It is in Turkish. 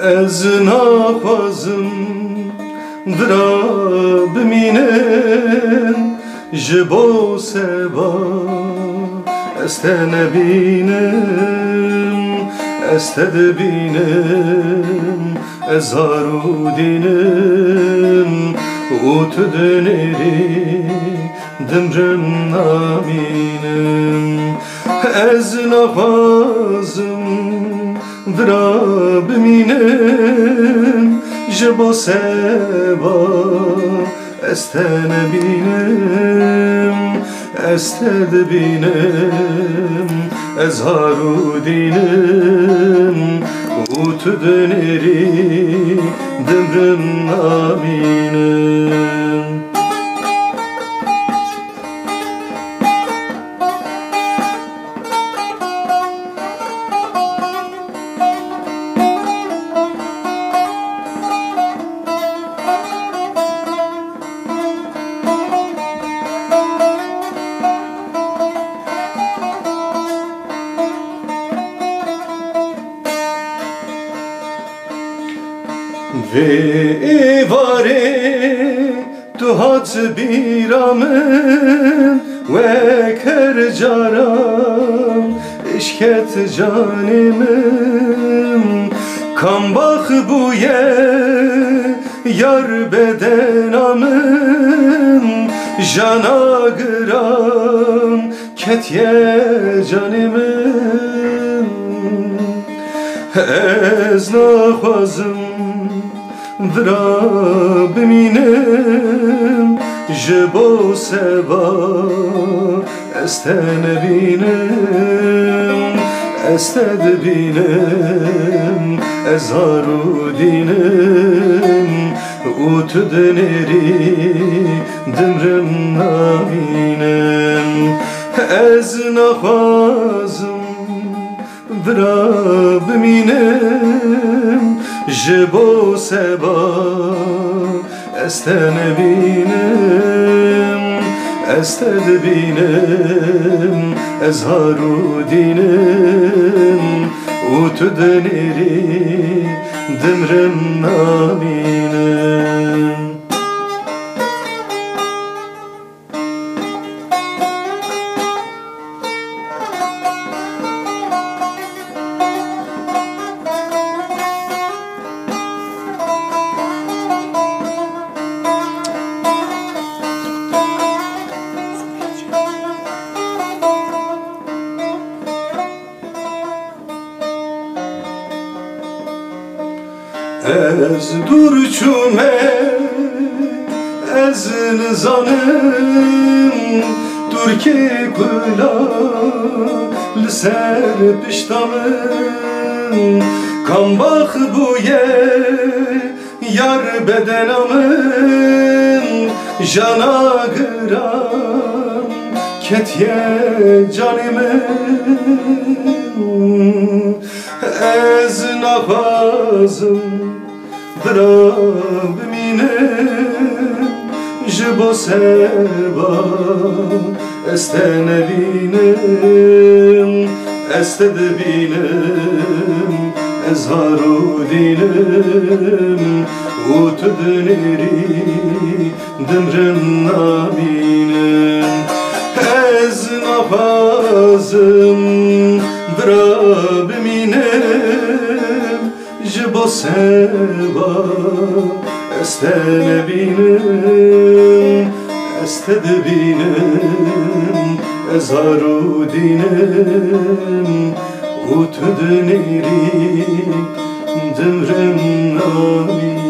Ez naxwazim vira bimînim ji bo seba ez te nebînim ez te dibînim ez arûdînim û tu dinêrî dimrim namînim ez naxwazim vira bimînim ji bo seba ez te nebînim ez te dibînim ez arûdînim û tu dinêrî dimrim namînim Ve evare tu hat biramın ve kercaram işket canimim kan bak bu ye yar bedenamın jana gram ketye canimim ez naxwazim vira bimînim ji bo seba ez te nebînim ez te dibînim ez arûdînim û tu dinêrî dimrim namînim ez naxwazim vira bimînim ji bo seba ez te nebînim ez te dibînim ez arûdînim û tu dinêrî dimrim namînim Ez dur çûme ez nizanim Turkê kula li ser pişta min kan bax bûye yar bedena min jana giran ketiye canî min ez naxwazim vira bimînim ji bo seba ez te nebînim ez te dibînim ez arûdînim û tu dinêrî dimrim namînim ez naxwazim vira bimînim ji bo seba ez te nebînim ez te dibînim ez arûdînim û tu dinêrî dimrim namînim